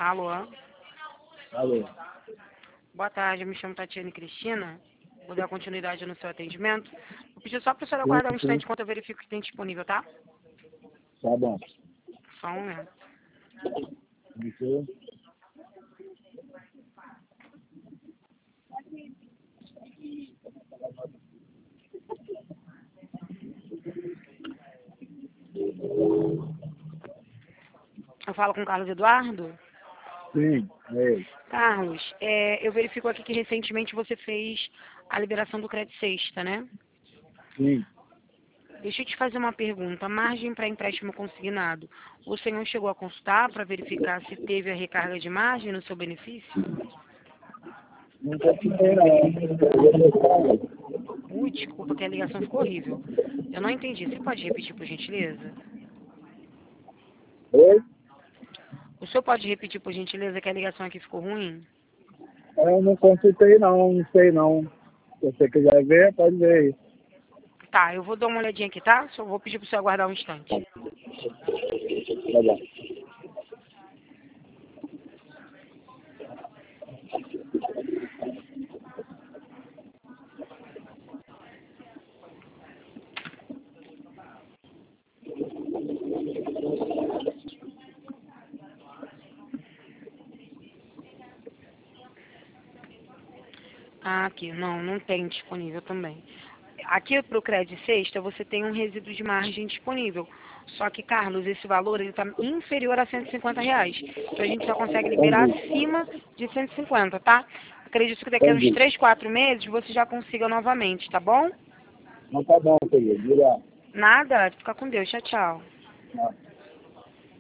Alô? Alô. Boa tarde, eu me chamo Tatiane Cristina. Vou dar continuidade no seu atendimento. Vou pedir só para a senhora aguardar um instante enquanto eu verifico o que tem disponível, tá? Tá bom. Só um momento. Isso. Eu falo com o Carlos Eduardo? Sim, é ele. Carlos, eu verifico aqui que recentemente você fez a liberação do crédito sexta, né? Sim. Deixa eu te fazer uma pergunta. A margem para empréstimo consignado, o senhor chegou a consultar para verificar se teve a recarga de margem no seu benefício? Nunca tive, não. Ui, desculpa que a ligação ficou horrível. Eu não entendi. Você pode repetir, por gentileza? Oi? O senhor pode repetir, por gentileza, que a ligação aqui ficou ruim? Eu não consultei, não sei, não. Se você quiser ver, pode ver aí. Tá, eu vou dar uma olhadinha aqui, tá? Só vou pedir para o senhor aguardar um instante. Tá bom. Ah, aqui. Não tem disponível também. Aqui para o crédito sexta, você tem um resíduo de margem disponível. Só que, Carlos, esse valor está inferior a R$ 150. Então, a gente só consegue liberar Entendi. acima de 150, tá? Acredito que daqui a uns Entendi. 3, 4 meses você já consiga novamente, tá bom? Não tá bom, querido. Obrigado. Nada, fica com Deus. Tchau, tchau. Não.